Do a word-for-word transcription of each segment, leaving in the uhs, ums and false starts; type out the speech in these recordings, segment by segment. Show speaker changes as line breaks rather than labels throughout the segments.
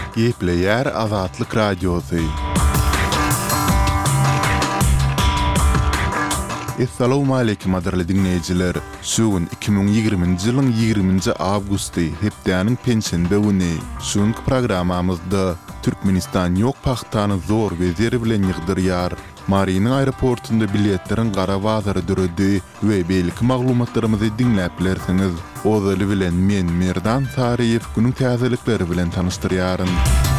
Gepleyer Azatlyk Radiosu. Assalamu alaykum adarly dinleyijiler. Şugun iki bin ýygrymynjy ýylyň ýygrümинчи awgusty hepdeniň pensiýende güni. Şuňky programamyzda Türkmenistan ýok paxtany zor wezeri bilen ýygdyrýar. Marinin aeroportunda biletlerin qara bazary düredi we belki maglumatlarymyzy dinläp bilersiňiz. Ozaly bilen men Merdan Sariýew günüň täzelikleri bilen tanyşdyrýaryn.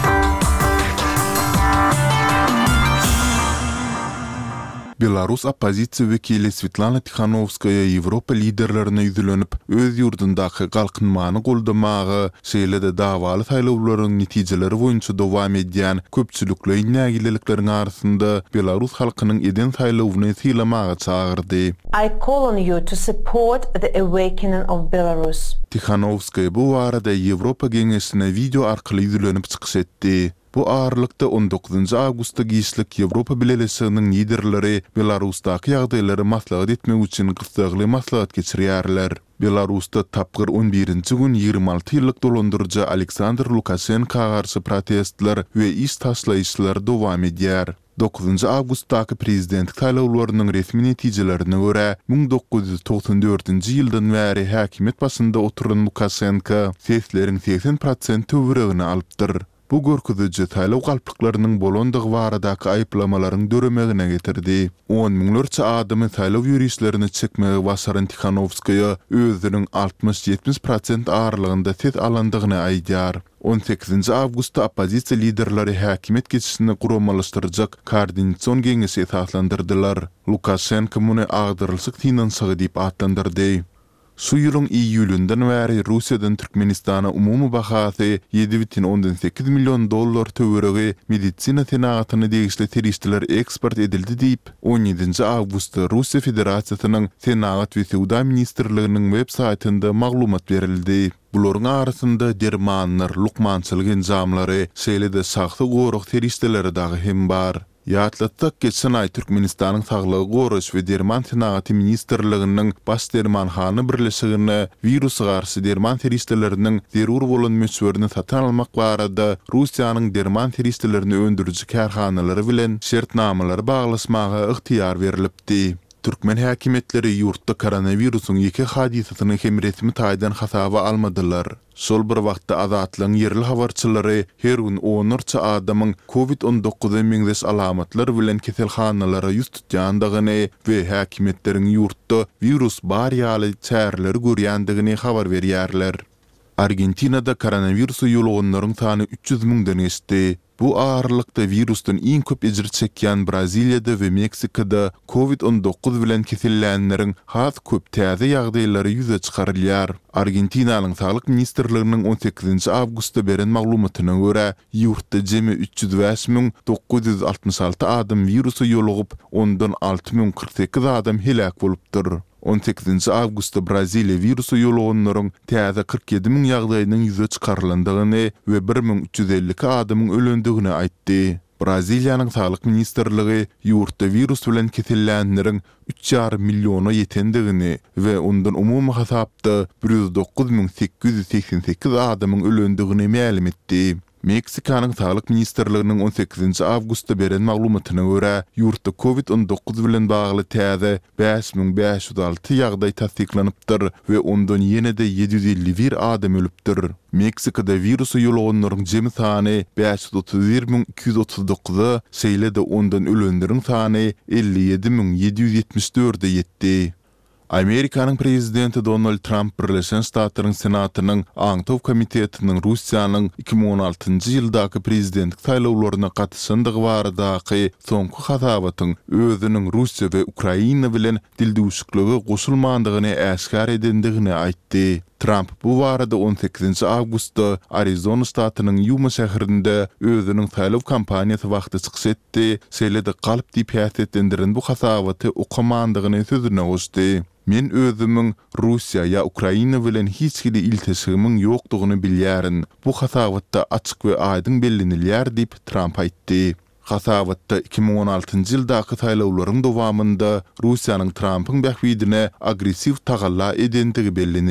Belarus opozisiýa wekili Svetlana Tikhanovskaya Ýewropa liderlerine ýüzlenip öz ýurdundaky galkynmany goldamagy, şeýle-de dawaly saýlawlaryň netijeleri boýunça dowam edýän köpçülikli nägileliklerin arasynda Belarus halkynyň eden saýlawyny syýlamagy çagyrdy.
I call on you to support the awakening of Belarus.
Tikhanovskaya bu arada Ýewropa Geňeşine video arkaly ýüzlenip çykyş etdi. Bu ağırlıkta on dokuzuncu awgustda giýişlik Ýewropa Birleşiginiň liderleri Belarusdaky ýagdaýlary maslahat etmek üçin gysgaly maslahat geçirýärler. Belarusda tapgyr on birinji gün ýygrimi alty ýyllyk dolandyrjy Aleksandr Lukashenka garşy protestler we iş taşlaýyşlar dowam edýär. dokuzuncu awgustdaky prezidentlik saýlawlarynyň resmi netijelerine görä bin dokuz ýüz togson dörtünji ýyldan bäri häkimet başynda oturan Lukashenka sesleriň seksen prosent töweregini alypdyr. Bu görkeziji saýlaw galplyklarynyň bolandygy baradaky aýyplamalaryň döremegine getirdi. on miňlerçe adamy saýlaw ýürüýüşlerini çekmegi başaran Tikhanovskaya özüniň altmış ýetmiş prosent ağırlygynda ses alandygyny aýdýar. on sekizinji awgustda opozisiýa liderleri häkimet geçişini guramalaşdyrjak koordinasiýon geňeşi esaslandyrdylar. Lukashenko muny agdyrylsyk finansiýa diýip adlandyrdy. Şu ýylyň iýulyndan bäri Russiýadan Türkmenistana umumy bahasy ýedi butun ondan sekiz million dollar töweregi medisina senagatyny degişli terişdiler eksport edildi diýip on ýedinji awgustda Russiýa Federasiýasynyň Senagat we Sowda ministrliginiň web saýtynda maglumat berildi. Buların arasında dermanlar, lukmançylyk enjamlary, şeýle-de saxta goruk terişdileri dagy hem bar. Ýatlatsak geçen ay Türkmenistanyň saglygy goruş we derman senagaty ministrliginiň baş dermanhany birleşigine virusy garşy derman terişdileriniň zerur bolan möçberini satan almak barada Russiýanyň derman terişdilerini öndürjü kärhanalary bilen şertnamalary baglaşmagy ygtyýar berilipdi. Türkmen häkimetleri ýurtda koronawirusyň iki hadisasyny hem resmi taýdan hasaba almadylar. Şol bir wagtda Azatlyň ýerli habarçylary her gün onlarça adamyň covid on dokuz meňzeş alamatlar bilen keselhanalara ýüz tutýandygyny we häkimetleriň ýurtda virus bar ýaly çäreleri görýändigini habar berýärler. Argentinada koronawirusu ýolganylaryň sany üç ýüz miňden geçdi. Bu ağırlıkta virusdan iň köp ejir çekýän Braziliýada we Meksikada covid on dokuz bilen kesellänlerin has köp täze ýagdaýlary ýüze çykarylýar. Argentinanyň saglyk ministrliginiň on sekizinji awgustda beren maglumatyna görä, ýurtda jemi üç ýüz beş miň dokuz ýüz altmış alty adam virusy ýolugyp, ondan alty miň kırk sekiz adam helak bolupdyr. on sekizinji awgustda Braziliýa virusy ýolganylaryň täze kırk ýedi miň ýagdaýynyň ýüze çykarylandygyny we bir miň üç ýüz ellik adamyň ölendigini aýtdy. Braziliýanyň saglyk ministrligi ýurtda virus bilen kesellänlerin üç ýarym milliona ýetendigini we ondan umumy hasapda bir ýüz dokuz miň sekiz ýüz seksen sekiz adamyň ölendigini ma'lum etdi. Meksikanyň saglyk ministrliginiň on sekizinji awgustda beren maglumatyna görä, ýurtda covid on dokuz bilen bagly täze beş miň beş ýüz alty ýagdaý tasdiklanypdyr we ondan ýene-de ýedi ýüz elli bir adam ölüpdir. Meksikada virusy ýolganylaryň jemi sany beş ýüz otuz bir miň iki ýüz otuz dokuza, şeýle-de ondan ölenleriň sany elli ýedi miň ýedi ýüz ýetmiş dörde ýetdi. Amerikanyň prezidenti Donald Trump Birleşen Ştatlaryň Senatynyň Aňtaw komitetiniň Russiýanyň iki bin on altynjy ýyldaky prezidentlik saýlawlaryna gatnaşandygy baradaky soňky hasabatyň özüniň Russiýa we Ukraina bilen dildewşikligi goşulmandygyny äşkar edendigini aýtdy. Trump bu barada on sekizinji awgustda Arizona ştatynyň Yuma şäherinde özüniň saýlaw kampaniýasy wagty çykyş etdi. Şeýle-de galyp diýip häsiýetlendiren bu hasabaty okamandygyny sözüne goşdy. Men özümiň Russiýa ýa Ukraina bilen hiç kili iltisamyň ýokdugyny bilýärin. Bu hasabatda açyk we aýdyn bellenilýär diýip Trump aýtdy. Hasabatda iki bin on altynjy ýyldaky saýlawlaryň dowamında Russiýanyň Trumpyň bähwidine agressiw tagalla edendigi bellenildi.